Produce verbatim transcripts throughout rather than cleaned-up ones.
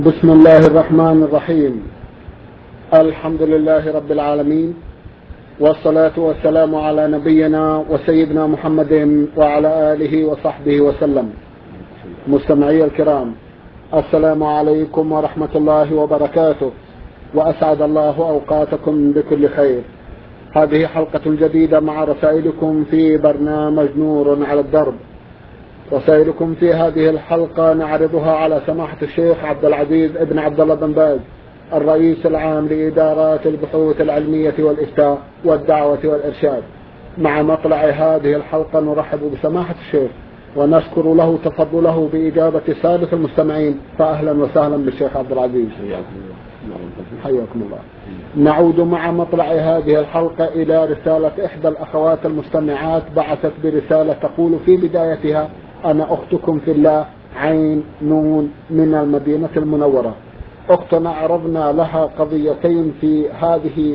بسم الله الرحمن الرحيم. الحمد لله رب العالمين، والصلاة والسلام على نبينا وسيدنا محمد وعلى آله وصحبه وسلم. مستمعي الكرام، السلام عليكم ورحمة الله وبركاته، وأسعد الله أوقاتكم بكل خير. هذه حلقة جديدة مع رسائلكم في برنامج نور على الدرب. رسائلكم في هذه الحلقة نعرضها على سماحة الشيخ عبد العزيز ابن عبد الله بن باز، الرئيس العام لإدارات البحوث العلمية والإفتاء والدعوة والإرشاد. مع مطلع هذه الحلقة نرحب بسماحة الشيخ ونشكر له تفضله بإجابة سادة المستمعين، فأهلا وسهلا بالشيخ عبد العزيز. حياكم الله. نعود مع مطلع هذه الحلقة إلى رسالة إحدى الأخوات المستمعات، بعثت برسالة تقول في بدايتها: أنا أختكم في الله عين نون من المدينة المنورة. أختنا عرضنا لها قضيتين في هذه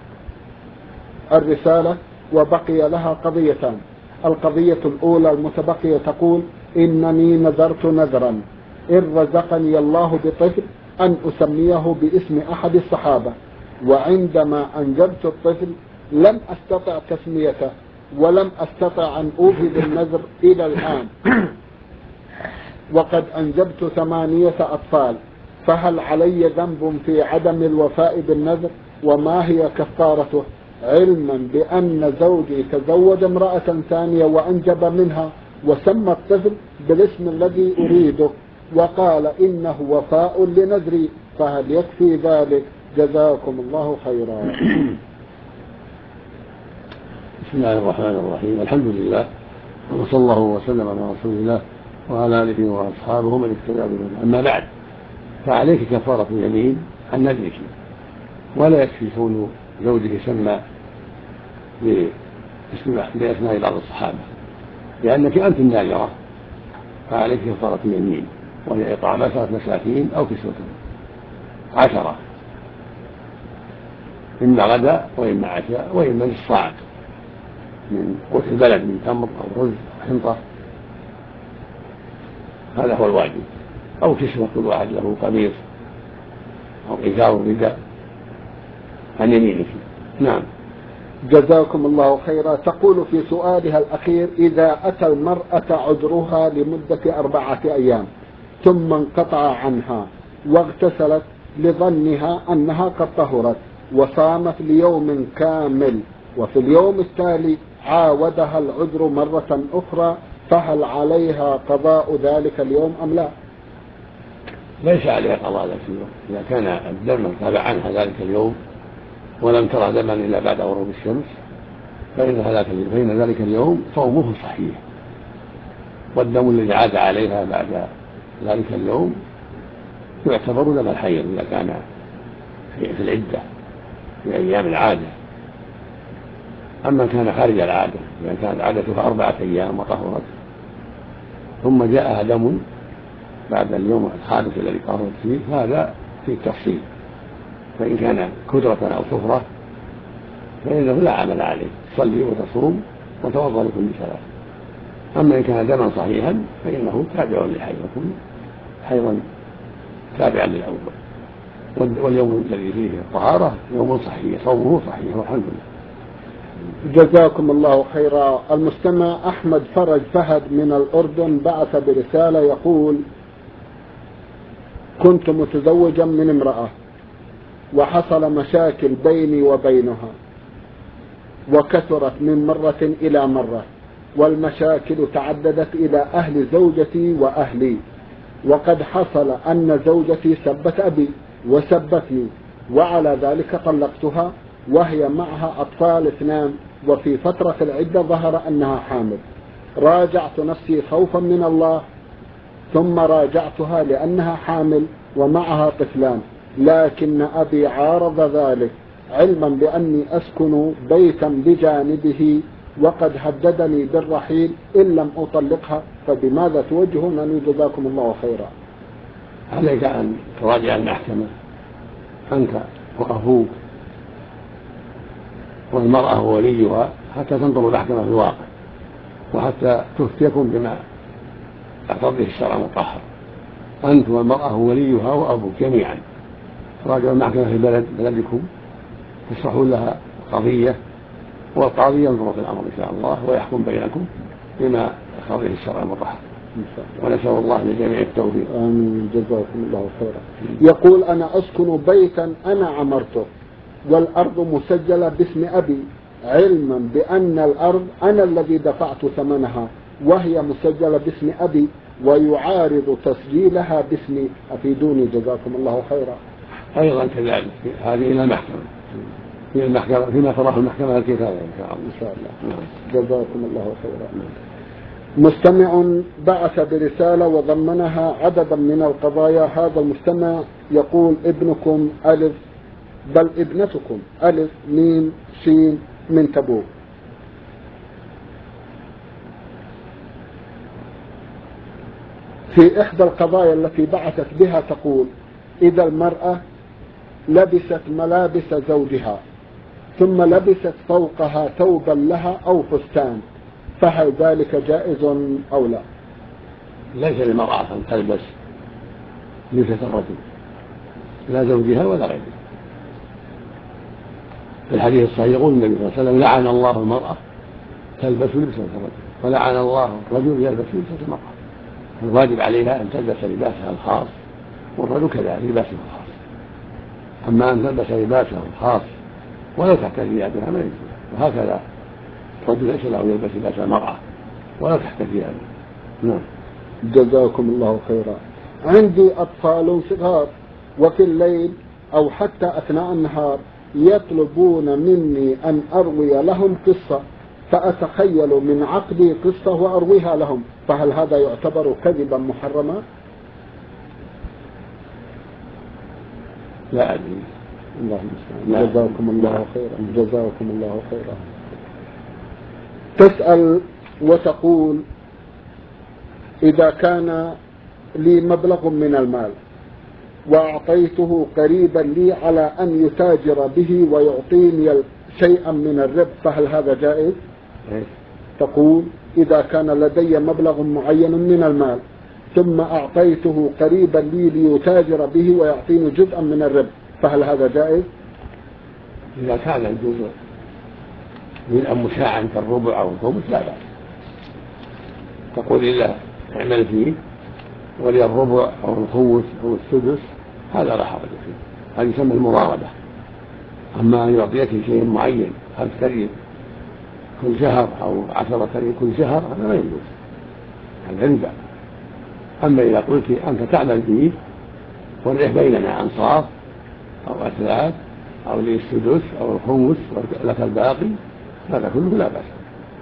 الرسالة وبقي لها قضيتان. القضية الأولى المتبقية تقول: إنني نذرت نذرا إن رزقني الله بطفل أن أسميه باسم أحد الصحابة، وعندما أنجبت الطفل لم أستطع تسميته ولم أستطع أن أوفي بالنذر إلى الآن، وقد أنجبت ثمانية أطفال، فهل علي ذنب في عدم الوفاء بالنذر؟ وما هي كفارته؟ علما بأن زوجي تزوج امرأة ثانية وأنجب منها وسمى الطفل بالاسم الذي أريده وقال إنه وفاء لنذري، فهل يكفي ذلك؟ جزاكم الله خيرا. بسم الله الرحمن الرحيم. الحمد لله، وصلى الله وسلم على رسول الله وعلى آله وأصحابه من اهتدى بهداه. أما بعد، فعليك كفارة اليمين عن نذرك، ولا يكفي كون زوجك سمى بأسماء بعض الصحابة، لأنك أنت الناذرة، فعليك كفارة اليمين، وهي إطعام عشرة مساكين أو كسوتهم عشرة، إما غدا وإما عشاء وإما نصف صاع من قوت البلد من تمر أو رز أو حنطة، هذا هو الواجب، أو كسوة كل واحد له قميص أو إزار رداء عن يمينك. نعم. جزاكم الله خيرا. تقول في سؤالها الأخير: إذا أتى المرأة عذرها لمدة أربعة أيام ثم انقطع عنها واغتسلت لظنها أنها قد طهرت وصامت ليوم كامل، وفي اليوم التالي عاودها العذر مرة أخرى، فهل عليها قضاء ذلك اليوم أم لا؟ ليس عليها قضاء ذلك اليوم. إذا كان الدم انقطع عنها ذلك اليوم ولم ترى دما إلا بعد غروب الشمس فإن ذلك اليوم صومه صحيح، والدم الذي عاد عليها بعد ذلك اليوم يعتبر دم الحيض إذا كان في العدة في أيام العادة. أما كان خارج العادة، إذا كانت عادتها أربعة أيام وطهرت ثم جاءها دم بعد اليوم الخامس الذي طهرت فيه، هذا في التفصيل، فإن كان كدرة أو صفرة فإنه لا عمل عليه، تصلي وتصوم وتوضأ لكل صلاة. أما إن كان دما صحيحا فإنه تابع للحيض، يكون حيضا تابعا للأول، واليوم الذي فيه الطهارة يوم صحيح، صومه صحيح والحمد لله. جزاكم الله خيرا. المستمع أحمد فرج فهد من الأردن بعث برسالة يقول: كنت متزوجا من امرأة وحصل مشاكل بيني وبينها وكثرت من مرة إلى مرة، والمشاكل تعددت إلى أهل زوجتي وأهلي، وقد حصل أن زوجتي سبت أبي وسبتني، وعلى ذلك طلقتها وهي معها أطفال اثنان، وفي فترة العدة ظهر أنها حامل. راجعت نفسي خوفا من الله، ثم راجعتها لأنها حامل ومعها طفلان، لكن أبي عارض ذلك علما بأني أسكن بيتا بجانبه وقد هددني بالرحيل إن لم أطلقها، فبماذا توجهونني؟ جزاكم الله خيرا. عليك أن تراجع المحكمة أنت وأخوك والمرأة ووليها حتى تنظر المحكمة في الواقع، وحتى تفتيكم بما اقتضيه الشرع المطهر. أنت والمرأة وليها وأبوك جميعا، راجعوا المحكمة في بلد بلدكم تشرحون لها قضية، والقاضي ينظر في الأمر إن شاء الله ويحكم بينكم بما يقتضيه الشرع المطهر، ونسأل الله لجميع التوفيق. آمين. جزاكم الله خيرا. يقول: أنا أسكن بيتا أنا عمرته والأرض مسجلة باسم أبي، علما بأن الأرض أنا الذي دفعت ثمنها وهي مسجلة باسم أبي ويعارض تسجيلها باسمي، أفيدوني جزاكم الله خيرا. أيضا كذلك هذه إلى المحكمة، في المحكمة فيما تراه المحكمة الكتابة إن شاء الله. إن شاء الله. جزاكم الله خيرا. مستمع بعث برسالة وضمنها عددا من القضايا. هذا المستمع يقول: ابنكم ألف بل ابنتكم ألف ميم شين من تبوك. في إحدى القضايا التي بعثت بها تقول: إذا المرأة لبست ملابس زوجها ثم لبست فوقها ثوبا لها أو فستان، فهل ذلك جائز أو لا؟ ليس للمرأة أن تلبس لبسة الرجل، لا زوجها ولا غيره. في الحديث الصحيح يقول النبي صلى الله عليه وسلم: لعن الله المرأة تلبس لبسة الرجل ولعن الله الرجل يلبس لبسة المرأة. الواجب عليها أن تلبس لباسها الخاص، والرجل كذلك لباسه الخاص. أما أن تلبس لباسه الخاص ولو تحت ثيابها ما يجوز، وهكذا الرجل ليس له يلبس لباس المرأة ولو تحت ثيابها. نعم. جزاكم الله خيرا. عندي أطفال صغار وفي الليل أو حتى أثناء النهار يطلبون مني أن أروي لهم قصة، فأتخيل من عقدي قصة وأرويها لهم، فهل هذا يعتبر كذبا محرما؟ لا أدري. الله المستعان. جزاكم الله خيرا. جزاكم الله خيرا. تسأل وتقول: إذا كان لي مبلغ من المال وأعطيته قريبا لي على أن يتاجر به ويعطيني شيئا من الربح، فهل هذا جائز؟ تقول: إذا كان لدي مبلغ معين من المال ثم أعطيته قريبا لي ليتاجر به ويعطيني جزءا من الربح، فهل هذا جائز؟ إذا كان الجزء من مشاعا كالربع أو الخمس لا بأس، تقول إلا اعمل فيه ولي الربع أو الخمس أو السدس، هذا لا حرج فيه، هذا يسمى المضاربة. أما أن يعطيك شيء معين خمس كريم كل شهر أو عشرة كريم كل شهر، هذا لا يجوز، هذا ربا. أما إذا قلت أنت تعمل فيه والربح بيننا أنصاف أو أثلاث أو لي السدس أو الخمس ولك الباقي، هذا كله لا بأس.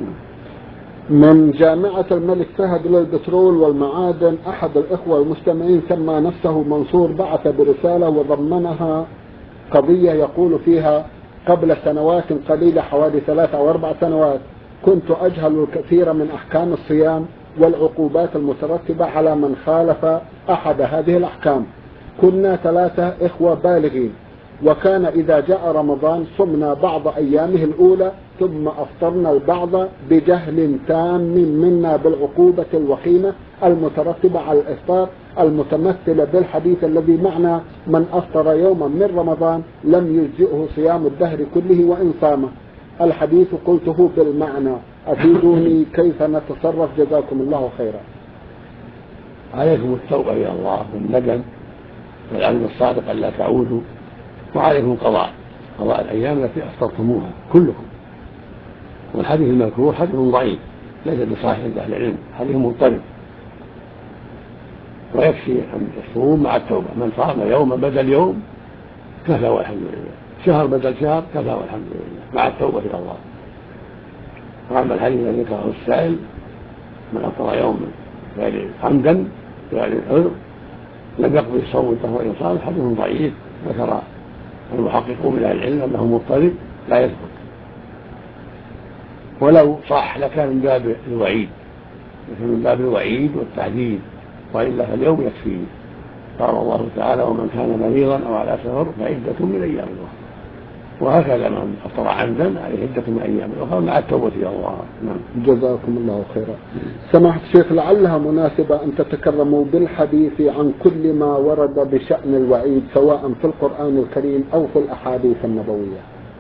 من جامعة الملك فهد للبترول والمعادن، أحد الإخوة المستمعين سمى نفسه منصور بعث برسالة وضمنها قضية يقول فيها: قبل سنوات قليلة حوالي ثلاث أو أربع سنوات كنت أجهل الكثير من أحكام الصيام والعقوبات المترتبة على من خالف أحد هذه الأحكام. كنا ثلاثة إخوة بالغين، وكان إذا جاء رمضان صمنا بعض أيامه الأولى ثم أفطرنا البعض بجهل تام منا بالعقوبة الوخيمة المترتبة على الإفطار المتمثلة بالحديث الذي معنا: من أفطر يوما من رمضان لم يجزئه صيام الدهر كله وإن صامه. الحديث قلته بالمعنى، أفيدوني كيف نتصرف جزاكم الله خيرا. عليكم التوبة إلى الله والندم والعزم الصادق ألا تعودوا، وعليكم قضاء قضاء الأيام التي أفطرتموها كلكم. والحديث المذكور حديث ضعيف ليس بصحيح عند أهل العلم، حديث مضطرب، ويكفي أن يصوم مع التوبة. من صام يوما بدل يوم كفى والحمد لله، شهر بدل شهر كفى والحمد لله، مع التوبة إلى الله. وأما الحديث الذي ذكره السائل: من أفطر يوما يعني عمدا يعني العذر لم يقضي الصوم وهو إن صام، حديث ضعيف ذكر المحققون من أهل العلم أنه مضطرب لا يثبت، ولو صح لكان من باب الوعيد، لكن من باب الوعيد والتحديد، وإلا فاليوم يكفيه. قال الله تعالى: ومن كان مريضا أو على سفر فعدة من أيام أخرى. وهكذا من أفطر عمدا عليه عدة من أيام أخرى مع التوبة إلى الله. نعم. جزاكم الله خيرا. سماحة الشيخ، لعلها مناسبة أن تتكرموا بالحديث عن كل ما ورد بشأن الوعيد سواء في القرآن الكريم أو في الأحاديث النبوية.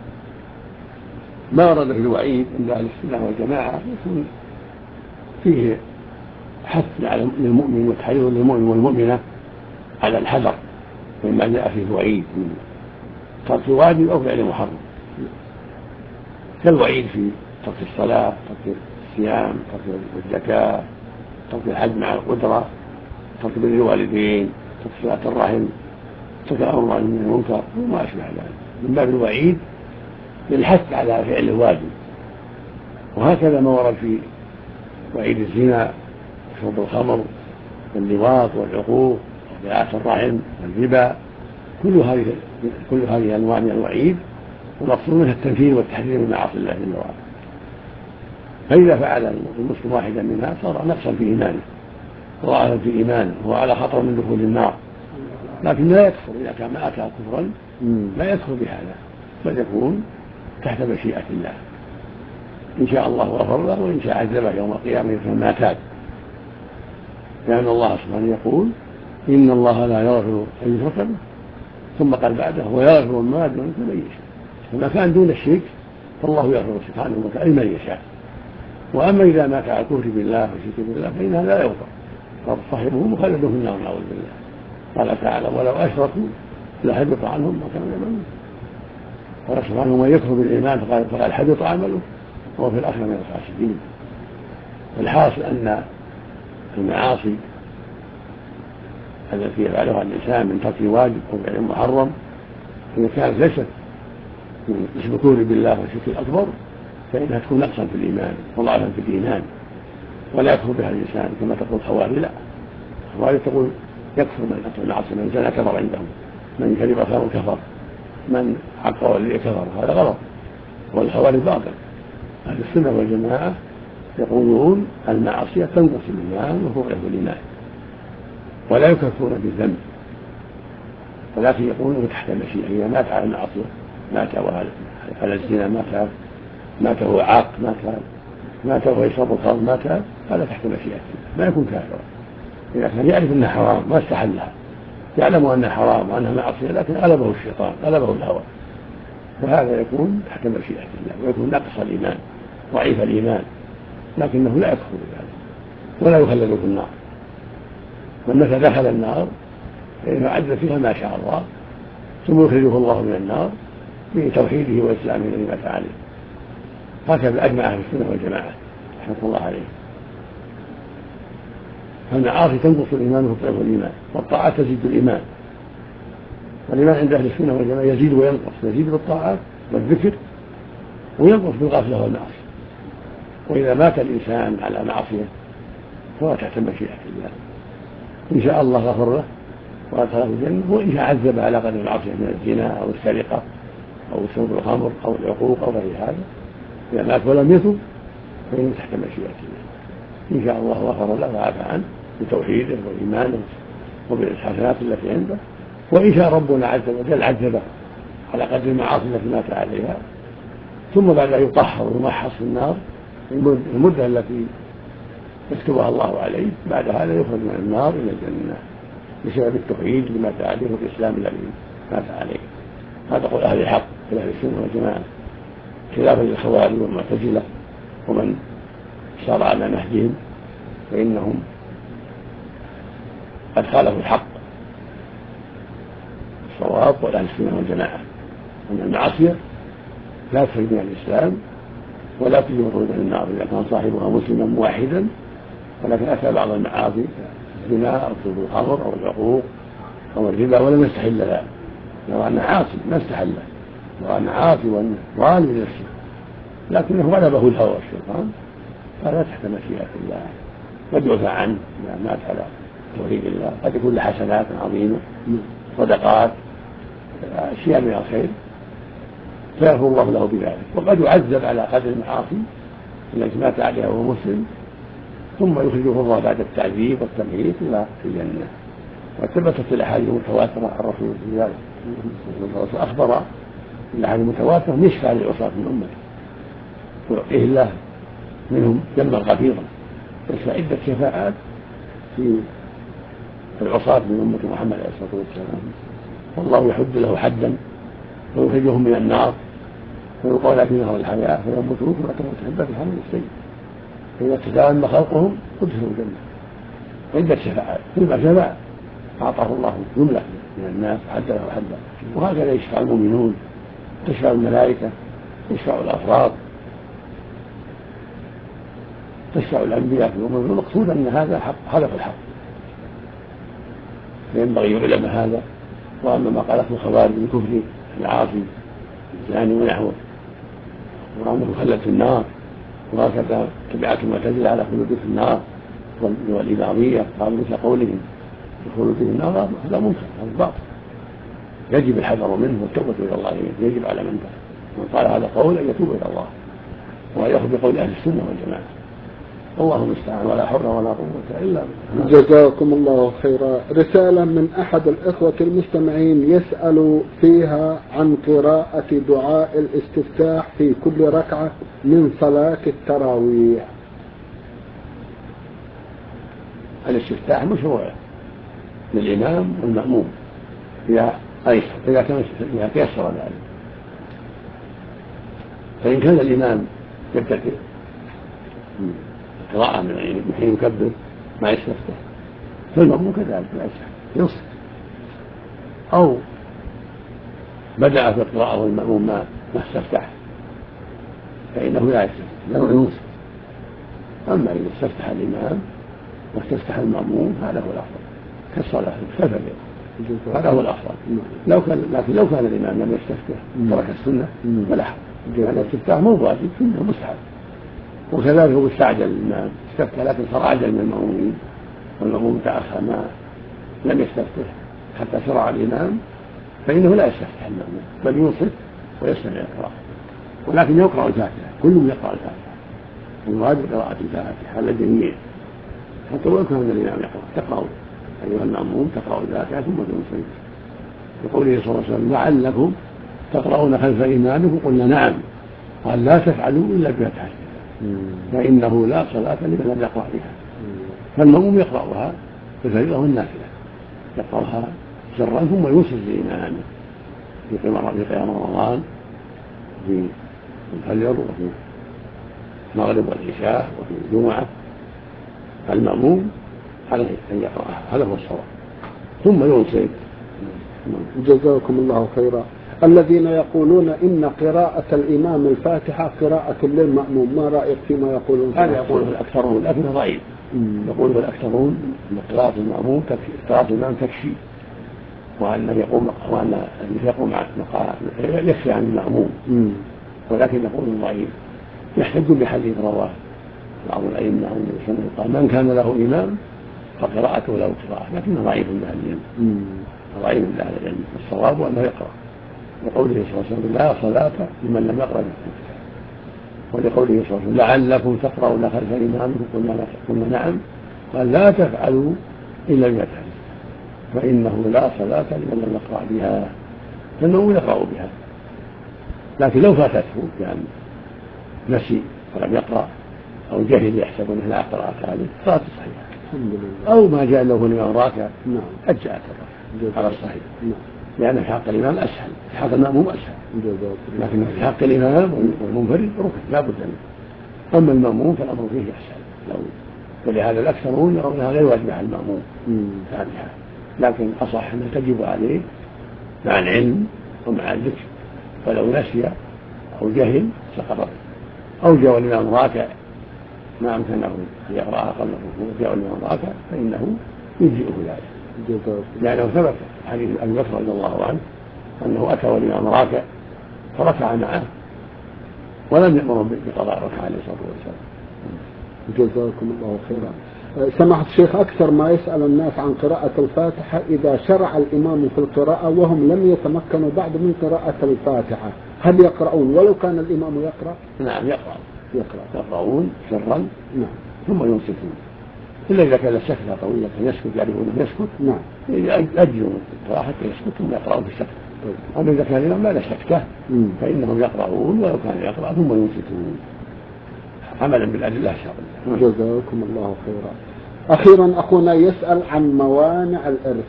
ما ورد في الوعيد عند أهل السنة والجماعة يكون فيه حث على للمؤمن وتحريض للمؤمن والمؤمنة على الحذر مما جاء فيه الوعيد من ترك واجب أو فعل محرم، كالوعيد في ترك الصلاة، ترك الصيام، ترك الزكاة، ترك الحج مع القدرة، ترك بر الوالدين، ترك صلة الرحم، ترك الأمر من المنكر وما أشبه ذلك من باب الوعيد للحث على فعل الواجب. وهكذا ما ورد في وعيد الزنا وشرب الخمر واللواط والعقوق وقطيعة الرحم والربا، كل هذه كل هذه انواع من الوعيد، والمقصود منها التنفير والتحذير من معاصي الله جل وعلا. فاذا فعل المسلم واحدا منها صار نقصا في ايمانه وضعفا في ايمانه وهو على خطر من دخول النار، لكن لا يكفر اذا كان ما اتى كفرا، لا يكفر بهذا، بل يكون تحت مشيئه الله، ان شاء الله غفر له وان شاء عذبه يوم القيامه كما تاب، لان الله سبحانه يقول ان الله لا يغفر ان يشرك به، ثم قال بعده ويغفر ما دون ذلك لمن يشاء. فما كان دون الشرك فالله يغفر سبحانه وتعالى لمن يشاء. واما اذا مات على الكفر بالله والشرك بالله فانها لا يغفر، فصاحبه مخلد في النار نعوذ بالله. قال تعالى ولو اشركوا لحبط عنهم ما كانوا يعملون. قال سبحانه ومن يكفر بالايمان فقد حبط عمله وهو في الاخره من الخاسرين. الحاصل ان المعاصي التي يفعلها الإنسان من ترك واجب أو فعل محرم إذا كانت ليست من الكفر بالله والشرك الأكبر فإنها تكون نقصا في الإيمان وضعفا في الإيمان، ولا يكفر بها الإنسان كما تقول الخوارج. لا، الخوارج تقول يكفر من أتى المعاصي، من زنى كفر عندهم، من كذب أخاه كفر، من حق ولي كفر، هذا غلط، والخوارج باطل. أهل السنة والجماعة يقولون المعصية تنقص الإيمان وتضعف الإيمان ولا يكفرون بالذنب، ولكن يقولون تحت المشيئة. إذا مات على المعصية، مات على الزنا، مات مات هو عاق، مات مات هو يشرب الخمر، مات هذا تحت مشيئة الله، ما يكون كافرا. إذا كان يعرف أنها حرام ما استحلها، يعلم أنها حرام وأنها معصية لكن غلبه الشيطان، غلبه الهوى، فهذا يكون تحت مشيئة الله ويكون نقص الإيمان ضعيف الإيمان، لكنه لا يكفر بذلك ولا يخلد في النار. فمتى دخل النار فإنه عز فيها ما شاء الله، ثم يخرجه الله من النار بتوحيده وإسلامه الذي مات عليه. هكذا أجمع أهل السنة والجماعة رحمة الله عليه. فالمعاصي تنقص الإيمان وتضعف الإيمان، والطاعات تزيد الإيمان. والإيمان عند أهل السنة والجماعة يزيد وينقص، يزيد بالطاعات والذكر وينقص بالغفلة والمعاصي. وإذا مات الإنسان على معصية فهو تحت مشيئة الله، إن شاء الله غفر له وأدخله الجنة، وإن شاء عذب على قدر العصية من الزنا أو السرقة أو شرب الخمر أو العقوق أو غير هذا. إذا مات ولم يتب فإنه تحت مشيئة الله، إن شاء الله غفر له وعفى عنه بتوحيده وإيمانه وبالحسنات التي عنده، وإن شاء ربنا عز وجل عذبه على قدر المعاصي التي مات عليها، ثم بعد أن يطهر ويمحص في النار المدة التي يكتبها الله عليه، بعد هذا يخرج من النار إلى الجنة بسبب التوحيد اللي مات عليه والإسلام الذي مات عليه. هذا قول أهل الحق في أهل السنة والجماعة، خلافا للخوارج والمعتزلة ومن سار على نهجهم، فإنهم قد خالفوا الحق الصواب والأهل السنة والجماعة أن المعصية لا تخرج من الإسلام ولا تجب الخروج من النار إذا كان صاحبها مسلما موحدا، ولكن أتى بعض المعاصي الزنا أو شرب الخمر أو العقوق أو الربا ولم يستحل ذلك، لو أن عاصي ما استحله، لو أن عاصي وظالم لنفسه لكنه غلبه الهوى والشيطان فلا تحت مشيئة الله، قد يعفى عنه إذا مات على توحيد الله، قد يكون له حسنات عظيمة صدقات أشياء من الخير فيغفر الله له بذلك، وقد يعذب على قدر المعاصي التي مات عليها وهو مسلم، ثم يخرجه الله بعد التعذيب والتمهيد إلى الجنة. وثبتت الأحاديث المتواترة عن رسول الله صلى الله عليه وسلم أخبر الأحاديث المتواترة يشفع للعصاة من أمته ويعطيه الله منهم جما غفيرا، يشفع عدة شفاعات في العصاة من أمة محمد عليه الصلاة والسلام، والله يحد له حدا ويخرجهم من النار ويقول في نهر الحياة فينبتون كما تحب في الحمد السيء، فإذا تتأمل خلقهم ادخلوا الجنة. عدة شفاعات كلما شفع أعطاه الله جملة من الناس حد له حدا، وهكذا يشفع المؤمنون، تشفع الملائكة، تشفع الأفراد، تشفع الأنبياء في الأمم. المقصود أن هذا حق، هدف الحق، فينبغي يعلم هذا. وأما ما قالته الخوارج من كفر العاصي الزاني ونحوه وأنه مخلد في النار، وهكذا تبعات المعتزلة على خلوده في النار والإمامية قالوا مثل قولهم بخلوده في النار، هذا منكر، هذا باطل، يجب الحذر منه والتوبة إلى الله، يجب على من قال هذا قول أن يتوب إلى الله وأن يأخذ بقول أهل السنة والجماعة. الله المستعان، ولا حول ولا قوة إلا بالله. جزاكم الله خيرا. رسالة من أحد الإخوة المستمعين يسأل فيها عن قراءة دعاء الاستفتاح في كل ركعة من صلاة التراويح. الاستفتاح مشروع للإمام والمأموم إذا أيسر، إذا كان إذا تيسر ذلك. فإن كان الإمام يبتدئ قراءة من حين يكبر ما يستفتح، فالمأموم كذلك لا يصح، أو بدأ في القراءة والمأموم ما ما استفتح فإنه لا يستفتح، لا ينصت. أما إذا استفتح الإمام واستفتح المأموم هذا هو الأفضل كالصلاة كالفجر، هذا هو الأفضل. لو كان لكن لو كان الإمام لم يستفتح ترك السنة فلا حرج، لأن الاستفتاح مو واجب، سنة مستحب. وكذلك هو استعجل الإمام استفتح لكن صار أعجل من المأمومين، والمأموم تأخر ما لم يستفتح حتى شرع الإمام، فإنه لا يستفتح المأموم بل ينصت ويستمع القراءة، ولكن يقرأ الفاتحة، كلهم يقرأ الفاتحة، والواجب قراءة الفاتحة على الجميع حتى ولو كان الإمام يقرأ تقرأ أيها المأموم تقرأ الفاتحة ثم تنصت. يقول صلى الله عليه وسلم لعلكم تقرؤون خلف إمامكم، قلنا نعم، قال لا تفعلوا إلا بفتحة فإنه لا صلاة لمن لم يقرأ بها. فالمأموم يقرأها بالفريضة والنافلة، يقرأها سرا ثم ينصت لإمامه في قيام رمضان في الفجر وفي المغرب والعشاء وفي الجمعة. المأموم عليه أن يقرأها، هذا هو الصواب، ثم ينصت. جزاكم الله خيرا. الذين يقولون إن قراءة الإمام الفاتحة قراءة للمأموم، ما رأيك فيما يقولون؟ هذا يقوله الأكثرون لكنه ضعيف. يقوله الأكثرون أن قراءة المأموم قراءة الإمام تكفي، وأن يقوم وأن يقوم يكفي عن المأموم، ولكن يقول ضعيف. يحتج بحديث رواه بعض الأئمة قال من كان له إمام فقراءته له قراءة، لكنه ضعيف من أهل العلم، ضعيف من أهل العلم. الصواب أنه يقرأ، لقوله صلى الله عليه وسلم لا صلاة لمن لم يقرأ بالفاتحة، ولقوله صلى الله عليه وسلم لعلكم تقرؤون خلف إمامكم، قلنا نعم، قال لا تفعلوا إلا بفتحة فإنه لا صلاة لمن لم يقرأ بها، فإنه يقرأ بها. لكن لو فاتته يعني نسي ولم يقرأ أو جهل يحسب أنه لا قراءة عليه صلاة صحيحة، أو ما جاء له الإمام راكع أجزأت على الصحيح، لأن في حق الإمام أسهل، في حق المأموم أسهل، لكن في حق الإمام والمنفرد ركن لا بد منه. أما المأموم فالأمر فيه أسهل لو، ولهذا الأكثرون يرونها غير واجبة على المأموم فاتحة، لكن أصح أنه تجب عليه مع العلم ومع الذكر، فلو نسي أو جهل سقطت، أو جاء الإمام راكع ما أمكنه أن يقرأها قبل الركوع جاء الإمام راكع فإنه يجزئه ذلك، لأنه ثبت حديث أبي بكر رضي الله عنه أنه أتى والإمام راكع فركع معه ولم يأمر بقضاء الركعة عليه الصلاة والسلام. جزاكم الله خيرا. سماحة الشيخ، أكثر ما يسأل الناس عن قراءة الفاتحة إذا شرع الإمام في القراءة وهم لم يتمكنوا بعد من قراءة الفاتحة، هل يقرؤون ولو كان الإمام يقرأ؟ نعم يقرأ، يقرأ يقرؤون سرا، نعم، ثم ينصتون، إلا إذا كان سكتة طويلة يسكت يعرفون أنه يسكت نعم أجلوا القراءة حتى يسكت ثم يقرأوا في السكتة. أما إذا كان الإمام ما له سكتة فإنهم يقرؤون ولو كان يقرأ ثم ينصتون عملا بالأدلة الشرعية. جزاكم الله خيرا. أخيرا أخونا يسأل عن موانع الإرث.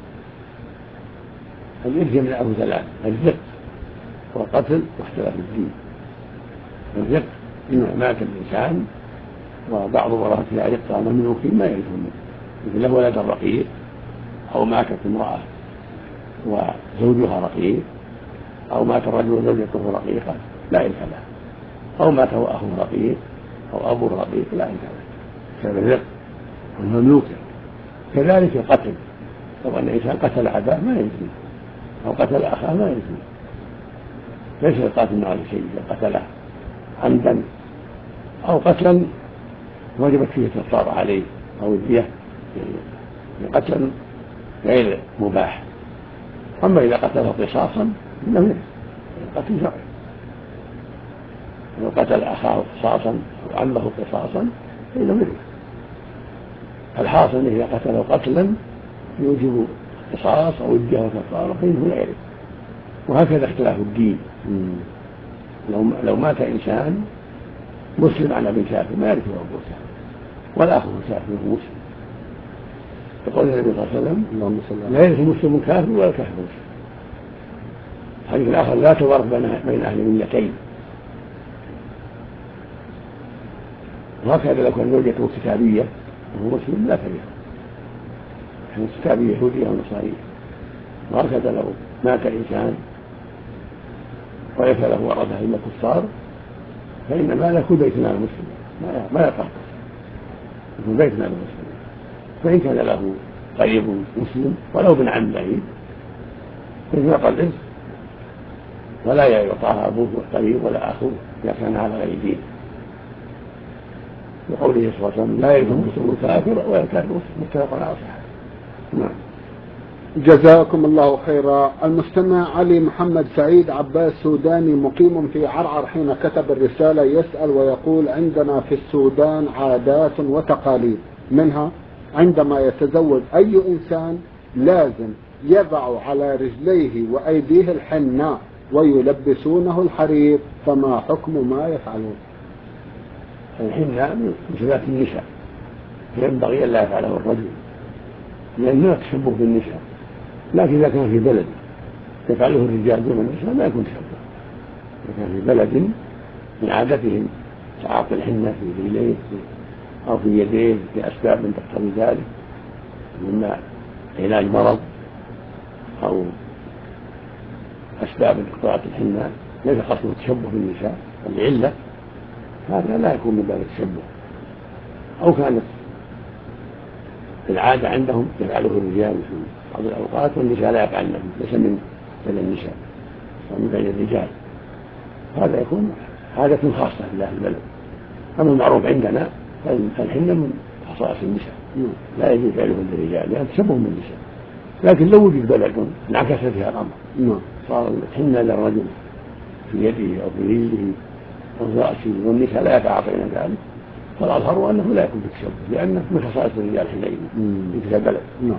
الإرث يمنعه ثلاث: الرق والقتل واختلاف الدين. الرق إذا مات الإنسان وبعض ورثته رقة مملوكين ما يرثون، مثل له ولد رقيق أو ماتت امرأة وزوجها رقيق أو مات الرجل وزوجته رقيقة لا يرث له، أو مات أخوه رقيق أو أبوه رقيق لا يرث له بسبب الرق والمملوك. كذلك القتل، لو أن إنسان قتل أباه ما يرث أو قتل أخاه ما يرث، ليس القاتل على شيء قتله عمدا أو قتلا وجبت فيه الكفارة عليه أو الدية قتلا غير مباح. أما إذا قتله قصاصا إنه يرث، القتل شرعي. لو قتل أخاه قصاصا أو عمه قصاصا فإنه يرث. الحاصل إذا قتله قتلا يوجب قصاص أو الدية وكفارة فإنه لا يرث. وهكذا اختلاف الدين. لو لو مات إنسان مسلم على ابن كافر ما يرثه أبوه كافر ولا أخوه كافر وهو مسلم. يقول النبي صلى الله عليه وسلم: لا يرث مسلم كافر ولا كافر مسلم. الحديث الآخر: لا توارث بين أهل ملتين. وهكذا لو كان زوجته كتابية وهو مسلم لا ترثه، كانت كتابية يهودية أو نصرانية. وهكذا لو مات إنسان وليس له ورثة إلا كفار فإن ماله كل بيت مال المسلم ما يقع يكون بيت مال المسلم. فإن كان له قريب مسلم ولو ابن عم بعيد فيعطى الإرث ولا يعطاها أبوه القريب ولا أخوه إذا كان على غير دين، لقوله صلى الله عليه وسلم: لا يرث المسلم الكافر ولا الكافر مسلم. متفق على صحته. نعم. جزاكم الله خيرا. المستمع علي محمد سعيد عباس سوداني مقيم في عرعر حين كتب الرسالة يسأل ويقول: عندنا في السودان عادات وتقاليد، منها عندما يتزوج أي إنسان لازم يضع على رجليه وأيديه الحناء ويلبسونه الحرير، فما حكم ما يفعلون؟ الحناء من صفات النساء ينبغي أن لا يفعله الرجل لأنه تشبه بالنساء، لكن إذا كان في بلد يفعله الرجال دون النساء ما يكون تشبه. إذا كان في بلد من عادتهم تعاطي الحنة في رجليه أو في يديه لأسباب تقتضي ذلك، إما علاج مرض أو أسباب اقتضاء الحنة ليس قصده التشبه بالنساء العلة، هذا لا يكون من باب التشبه. أو كانت العادة عندهم يفعله الرجال في بعض الأوقات والنساء لا يفعلنه، ليس من بين النساء ومن بين الرجال، هذا يكون عادة خاصة لله البلد. أما المعروف عندنا فالحنة من خصائص النساء لا يجوز فعله للرجال لأن تشبه بالنساء، لكن لو وجد بلد انعكس فيها الأمر صار الحنة للرجل في يده أو في رجله أو في رأسه والنساء لا يتعاطين ذلك، فالأظهر أنه لا يكون بالتشبه لأنه من خصائص الرجال حينئذ في تلك البلد.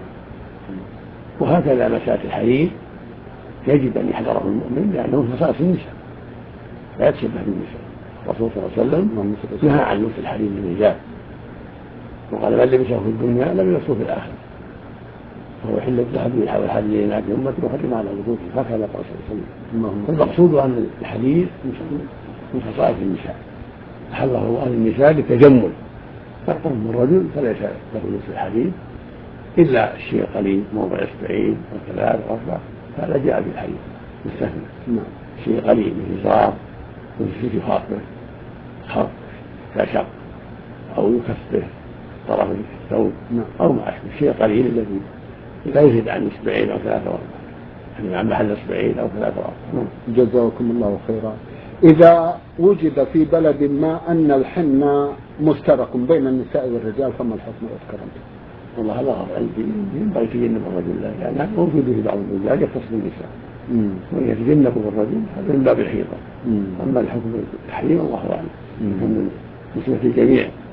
وهكذا مسألة الحرير يجب أن يحذره المؤمن لأنه من خصائص النساء لا يتشبه بالنساء. الرسول صلى الله عليه وسلم نهى عن لبس الحرير للرجال وقال: من لبسه في الدنيا لم يلبسه في الآخرة، فهو حل الذهب والحرير لناس أمتي وحرم على ذكورهم، هكذا قال صلى الله عليه وسلم. فالمقصود أن الحرير من خصائص النساء أحله الله للنساء للتجمل، فأما الرجل فليس له لبس الحرير إلا الشيء قليل موضع إصبعين وثلاث وأربع، هذا جاء بالحرير مستثنى. شيء قليل من إزار ويمسك خاطبه خط كشق أو يكفه طرف الثوب أو ما أشبه، شيء قليل الذي لا يزيد عن إصبعين أو ثلاثة وأربع، يعني عن محل إصبعين أو ثلاثة وأربع. جزاكم الله خيرا. إذا وجد في بلد ما أن الحنة مشترك بين النساء والرجال فما الحكم أذكرا؟ والله هذا غير عندي، ينبغي تجنب الرجل له لأن موجود في بعض الرجال يختص بالنساء وإن يتجنبه الرجل هذا من باب الحيطة. أما الحكم التحريم الله أعلم من نسبة الجميع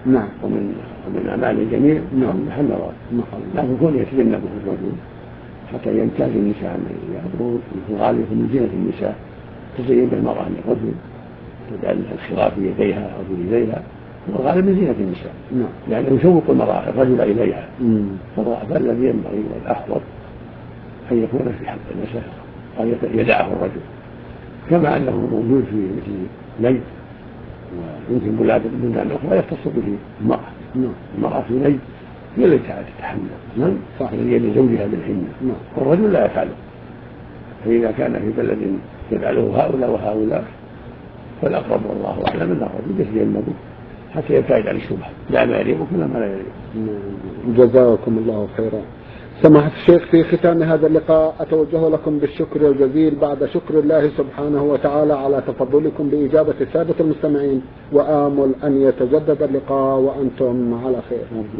نعم. ومن ومن أعمال الجميع نعم. محل نظر، لكن كون يتجنبه الرجل حتى يمتاز النساء عن يعبرون في الغالب من زينة النساء تزين بالمرأة للرجل تجعل الخراف في يديها أو في يديها، والغالب من زينة النساء نعم. لأنه يشوق المرأة الرجل إليها، مم. فالذي ينبغي والأفضل أن يكون في حق النساء أو يدعه الرجل، كما أنه موجود في مثل نجد ويمكن بلاد البلدان الأخرى يختص به المرأة. نعم. المرأة في نجد هي التي تتحمل نعم هي لزوجها بالحنة، والرجل لا يفعله. فإذا كان في بلد يفعله هؤلاء وهؤلاء فالأقرب والله أعلم أن الرجل يتجنبه حتى يبتعد عن الشبهة، لا ما يليق ولا ما لا يليق. جزاكم الله خيرا. سماحة الشيخ، في ختام هذا اللقاء أتوجه لكم بالشكر الجزيل بعد شكر الله سبحانه وتعالى على تفضلكم بإجابة السادة المستمعين، وآمل أن يتجدد اللقاء وأنتم على خير.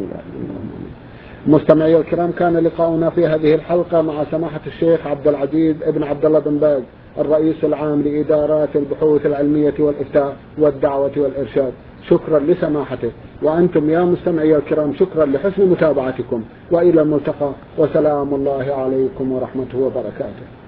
مستمعي الكرام، كان لقاؤنا في هذه الحلقة مع سماحة الشيخ عبد العزيز ابن عبد الله بن باز، الرئيس العام لإدارات البحوث العلمية والإفتاء والدعوة والإرشاد. شكرا لسماحته، وأنتم يا مستمعي الكرام شكرا لحسن متابعتكم، وإلى الملتقى، وسلام الله عليكم ورحمته وبركاته.